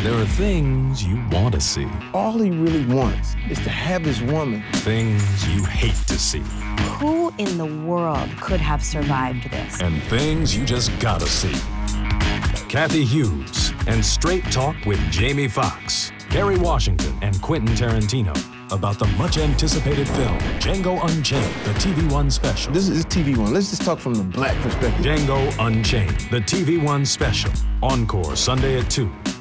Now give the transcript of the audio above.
There are things you want to see. All he really wants is to have his woman. Things you hate to see. Who in the world could have survived this? And things you just gotta see. Kathy Hughes and Straight Talk with Jamie Foxx, Kerry Washington, and Quentin Tarantino about the much-anticipated film Django Unchained, the TV One special. This is TV One. Let's just talk from the black perspective. Django Unchained, the TV One special. Encore Sunday at 2.